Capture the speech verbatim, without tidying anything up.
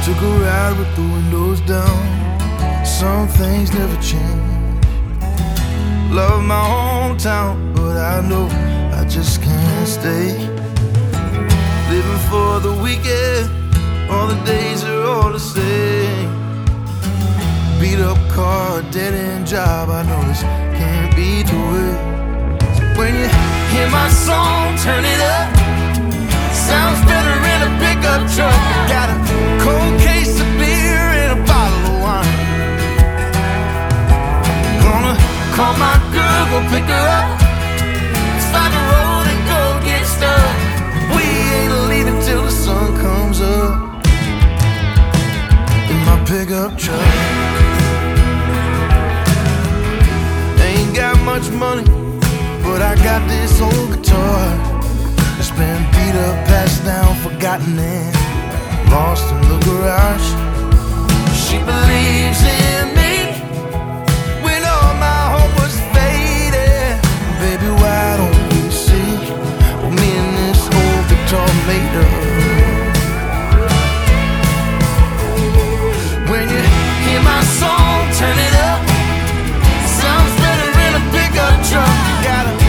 Took a ride with the windows down. Some things never change. Love my hometown, but I know I just can't stay. Living for the weekend, all the days are all the same. Beat up car, dead end job, I know this can't be the way. So when you hear my song, turn it up. Sounds better in a pickup truck. Got a cold case of beer and a bottle of wine. Gonna call my girl, go pick her up. Start the road and go get stuck. We ain't leaving till the sun comes up. In my pickup truck. Ain't got much money, but I got this old guitar. It's been beat up, passed down, forgotten and lost in the garage. She believes in me when all my hope was faded. Baby, why don't you see what me and this old guitar made of? When you hear my song, turn it up. Sounds better in a pickup truck. Got a